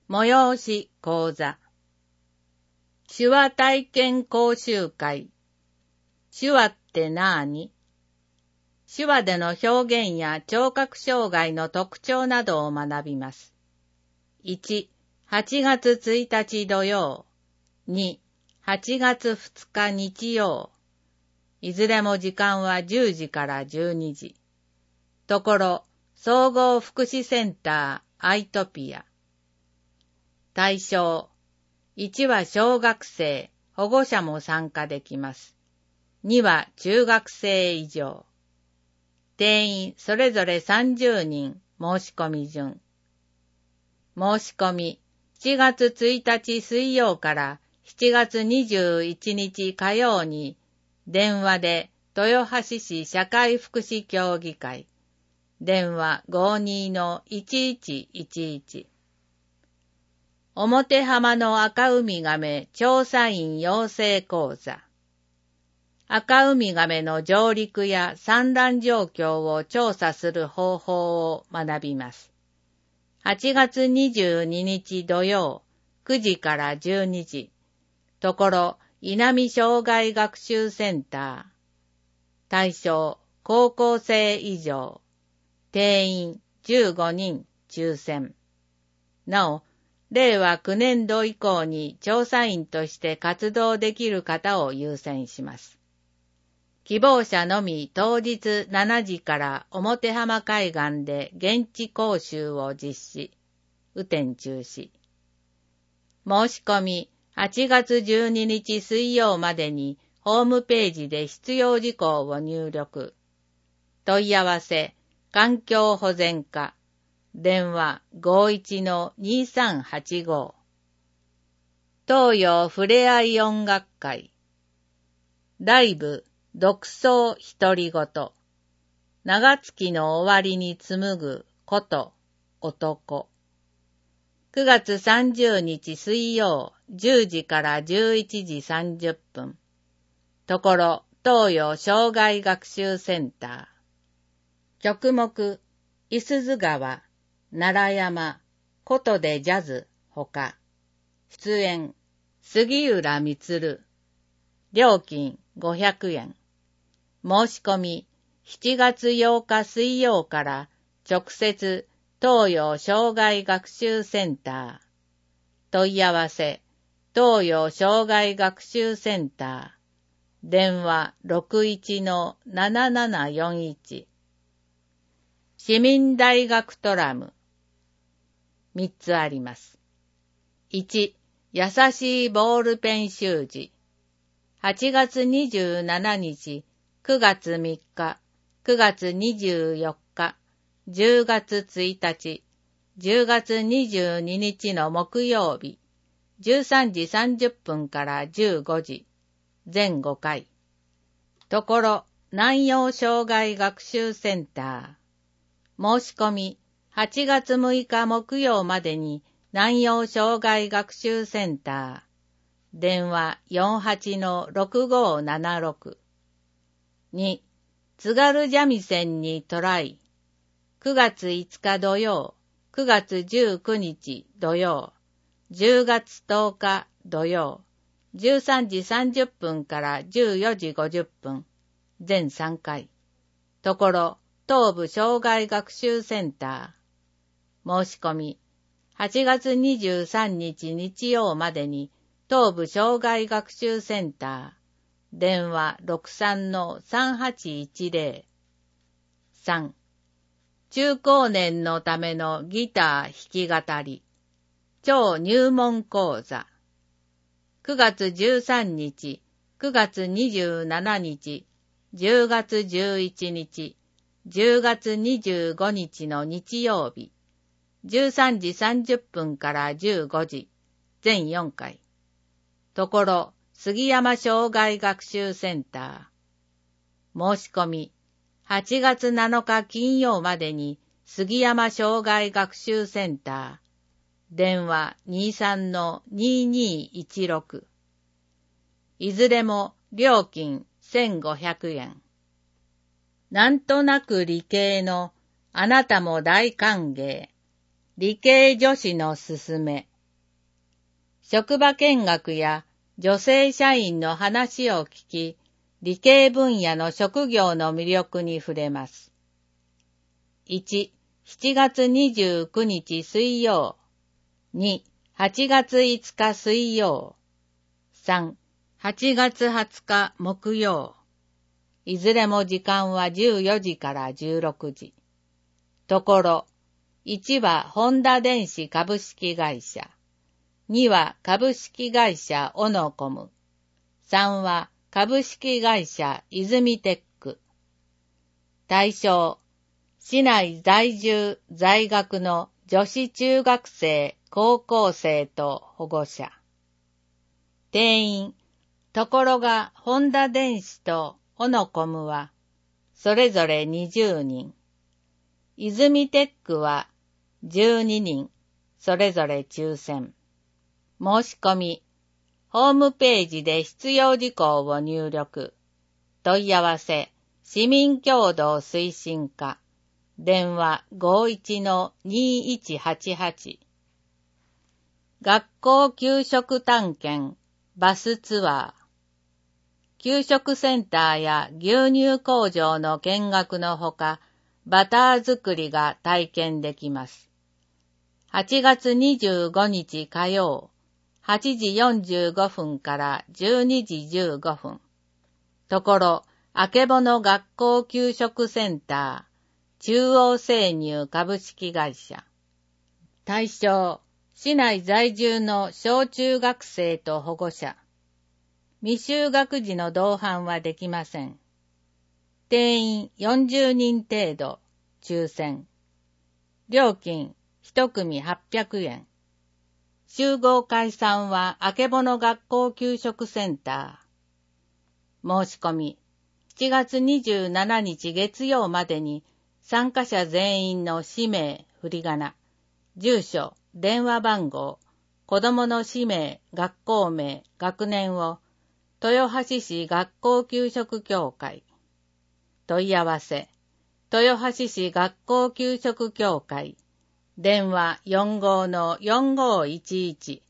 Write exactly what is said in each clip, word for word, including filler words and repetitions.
催し講座。手話体験講習会。手話ってなーに？手話での表現や聴覚障害の特徴などを学びます。いち、はちがつついたち土曜。に、はちがつふつか日曜。いずれも時間はじゅうじからじゅうにじ。ところ、総合福祉センターアイトピア。対象。いちは小学生、保護者も参加できます。には中学生以上。定員それぞれさんじゅうにん、申し込み順。申し込み、しちがつついたち水曜からしちがつにじゅういちにち火曜に、電話で豊橋市社会福祉協議会。電話 ごにのいちいちいちいち。表浜の赤ウミガメ調査員養成講座。赤ウミガメの上陸や産卵状況を調査する方法を学びます。はちがつにじゅうににち土曜、くじからじゅうにじ。ところ、稲見障害学習センター。対象、高校生以上。定員じゅうごにん抽選。なお、れいわきゅうねんど以降に調査員として活動できる方を優先します。希望者のみ当日しちじから表浜海岸で現地講習を実施。雨天中止。申し込みはちがつじゅうににち水曜までにホームページで必要事項を入力。問い合わせ、環境保全課。電話 ごいちのにさんはちご。東洋ふれあい音楽会。ライブ、独奏独り言。長月の終わりに紡ぐこと、男。くがつさんじゅうにち水曜、じゅうじからじゅういちじさんじゅっぷん。ところ、東洋障害学習センター。曲目、いすゞ川、奈良山、琴でジャズ、ほか。出演、杉浦充。料金ごひゃくえん。申し込み、しちがつようか水曜から直接東洋障害学習センター。問い合わせ、東洋障害学習センター。電話 ろくいちのななななよんいち。市民大学トラム。みっつあります。いち、優しいボールペン習字。はちがつにじゅうしちにち、くがつみっか、くがつにじゅうよっか、じゅうがつついたち、じゅうがつにじゅうににちの木曜日、じゅうさんじさんじゅっぷんからじゅうごじ、全ごかい。ところ、南洋障害学習センター。申し込み、はちがつむいか木曜までに南洋障害学習センター。電話 よんはちのろくごななろく。に、津軽三味線にトライ。くがついつか土曜、くがつじゅうくにち土曜、じゅうがつとおか土曜、じゅうさんじさんじゅっぷんからじゅうよじごじゅっぷん、全さんかい。ところ、東部障害学習センター。申し込み、はちがつにじゅうさんにち日曜までに東部障害学習センター。電話 ろくさんのさんはちいちぜろ。さん、中高年のためのギター弾き語り。超入門講座。くがつじゅうさんにち、くがつにじゅうしちにち、じゅうがつじゅういちにち、じゅうがつにじゅうごにちの日曜日、じゅうさんじさんじゅっぷんからじゅうごじ、全よんかい。ところ、杉山障害学習センター。申し込み、はちがつなのか金曜までに杉山障害学習センター。電話 にさんのににいちろく。いずれも料金せんごひゃくえん。なんとなく理系のあなたも大歓迎。理系女子のすすめ。 職場見学や女性社員の話を聞き、理系分野の職業の魅力に触れます。いち、しちがつにじゅうくにち水曜。に、はちがついつか水曜。さん、はちがつはつか木曜。いずれも時間はじゅうよじからじゅうろくじ。ところ、いちはホンダ電子株式会社。には株式会社オノコム。さんは株式会社イズミテック。対象、市内在住在学の女子中学生、高校生と保護者。定員、ところがホンダ電子とオノコムはそれぞれにじゅうにん。イズミテックはじゅうににん、それぞれ抽選。申し込み、ホームページで必要事項を入力。問い合わせ、市民協同推進課。電話 ごいちのにいちはちはち。学校給食探検、バスツアー。給食センターや牛乳工場の見学のほか、バター作りが体験できます。はちがつにじゅうごにち火曜、はちじよんじゅうごふんからじゅうにじじゅうごふん。ところ、あけぼの学校給食センター、中央生乳株式会社。対象、市内在住の小中学生と保護者。未就学児の同伴はできません。定員よんじゅうにん程度、抽選。料金いちくみはっぴゃくえん。集合解散はあけぼの学校給食センター。申し込み、しちがつにじゅうしちにち月曜までに参加者全員の氏名、振り仮名、住所、電話番号、子供の氏名、学校名、学年を豊橋市学校給食協会。問い合わせ、豊橋市学校給食協会。電話 よんごーのよんごーいちいち。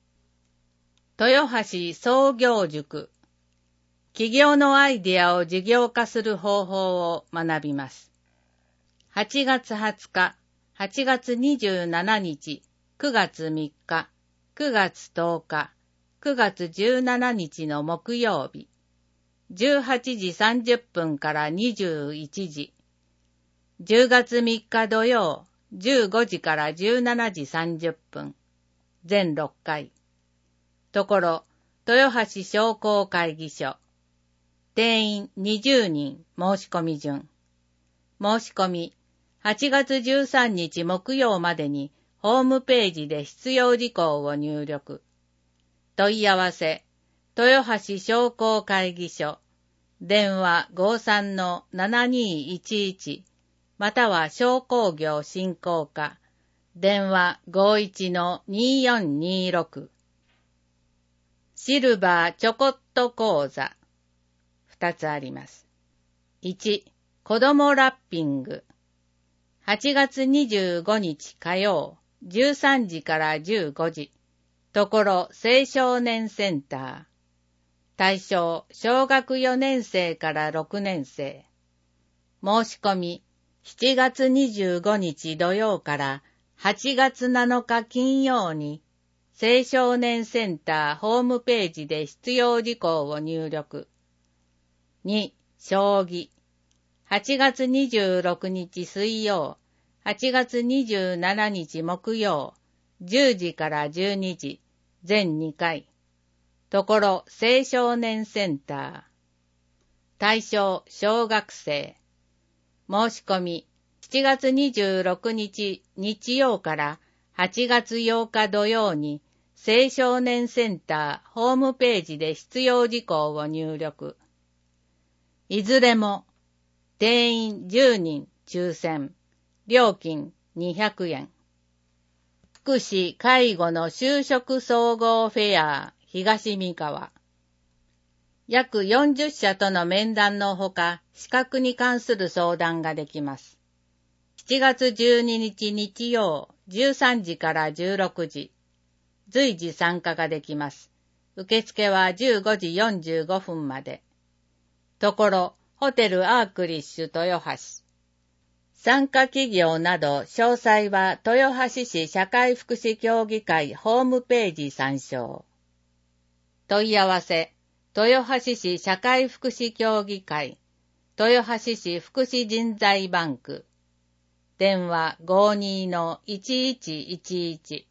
豊橋創業塾。企業のアイデアを事業化する方法を学びます。はちがつはつか、はちがつにじゅうしちにち、くがつみっか、くがつとおか、くがつじゅうしちにちの木曜日。じゅうはちじさんじゅっぷんからにじゅういちじ。じゅうがつみっか土曜、じゅうごじからじゅうしちじさんじゅっぷん。全ろっかい。ところ、豊橋商工会議所。定員にじゅうにん、申し込み順。申し込み、はちがつじゅうさんにち木曜までにホームページで必要事項を入力。問い合わせ、豊橋商工会議所。電話 ごーさんのななにいちいち。または商工業振興課。電話 ごーいちのによんにろく。シルバーちょこっと講座。二つあります。いち、子どもラッピング。はちがつにじゅうごにち火曜、じゅうさんじからじゅうごじ。ところ青少年センター。対象、小学よねんせいからろくねんせい。申し込み、しちがつにじゅうごにち土曜からはちがつなのか金曜に、青少年センターホームページで必要事項を入力。に、将棋。はちがつにじゅうろくにち水曜、はちがつにじゅうしちにち木曜、じゅうじからじゅうにじ、全にかい。ところ青少年センター。対象小学生。申し込みしちがつにじゅうろくにち日曜からはちがつようか土曜に青少年センターホームページで必要事項を入力。いずれも定員じゅうにん抽選。料金にひゃくえん。福祉・介護の就職総合フェア東三河。約よんじゅっしゃとの面談のほか、資格に関する相談ができます。しちがつじゅうににち日曜、じゅうさんじからじゅうろくじ。 随時参加ができます。受付はじゅうごじよんじゅうごふんまで。ところ、ホテルアークリッシュ豊橋。参加企業など詳細は豊橋市社会福祉協議会ホームページ参照。問い合わせ、豊橋市社会福祉協議会、豊橋市福祉人材バンク。電話 ごにーいちいちいちいち。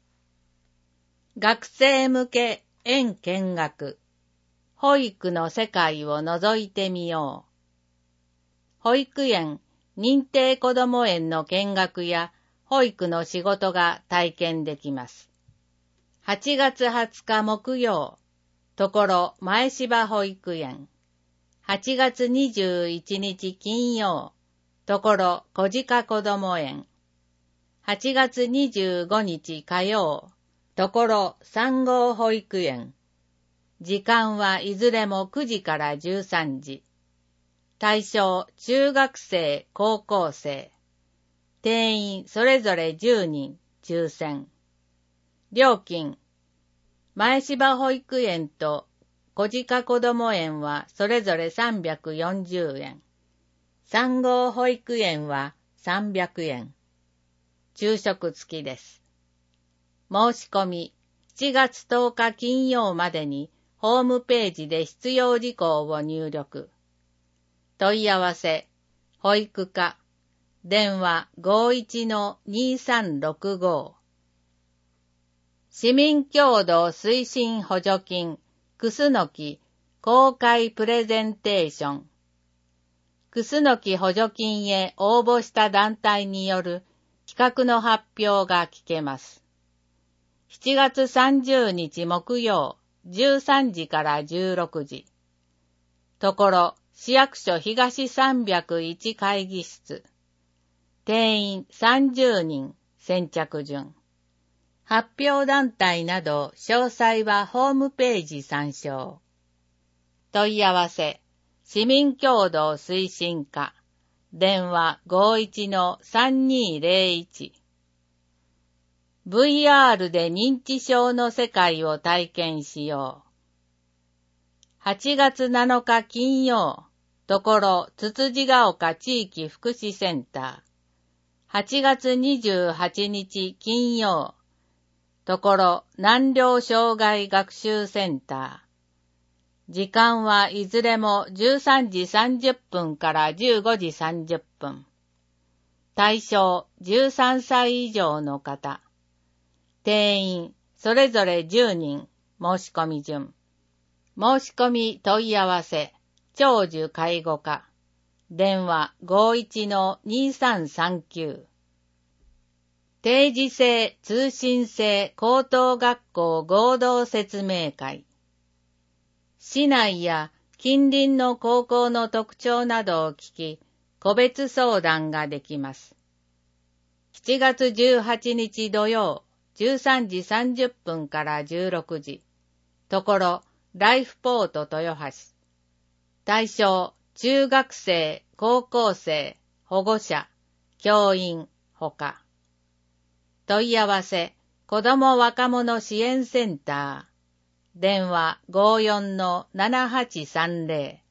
学生向け園見学。保育の世界を覗いてみよう。保育園、認定こども園の見学や保育の仕事が体験できます。はちがつはつか木曜、ところ前芝保育園。はちがつにじゅういちにち金曜、ところ小鹿こども園。はちがつにじゅうごにち火曜、ところさんごう保育園。時間はいずれもくじからじゅうさんじ。対象、中学生、高校生。定員それぞれじゅうにん、抽選。料金、前芝保育園と小鹿こども園はそれぞれさんびゃくよんじゅうえん。さんごう保育園はさんびゃくえん。昼食付きです。申し込み、しちがつとおか金曜までにホームページで必要事項を入力。問い合わせ、保育課、電話 ごいちのにさんろくご。市民協働推進補助金、クスノキ、公開プレゼンテーション。クスノキ補助金へ応募した団体による企画の発表が聞けます。しちがつさんじゅうにち木曜、じゅうさんじからじゅうろくじ。ところ、市役所東さんびゃくいち会議室。定員さんじゅうにん、先着順。発表団体など詳細はホームページ参照。問い合わせ、市民協働推進課、電話 ごいちのさんにーぜろいち。ブイアール で認知症の世界を体験しよう。はちがつなのか金曜、ところつつじが丘地域福祉センター。はちがつにじゅうはちにち金曜、ところ難病障害学習センター。時間はいずれもじゅうさんじさんじゅっぷんからじゅうごじさんじゅっぷん。対象じゅうさんさい以上の方。定員それぞれじゅうにん。申し込み順。申し込み問い合わせ、長寿介護課。電話 ごいちのにさんさんきゅう。定時制通信制高等学校合同説明会。市内や近隣の高校の特徴などを聞き、個別相談ができます。しちがつじゅうはちにち土曜、じゅうさんじさんじゅっぷんからじゅうろくじ。ところ、ライフポート豊橋。対象、中学生、高校生、保護者、教員、ほか。問い合わせ、子ども若者支援センター。電話 ごよんのななはちさんぜろ。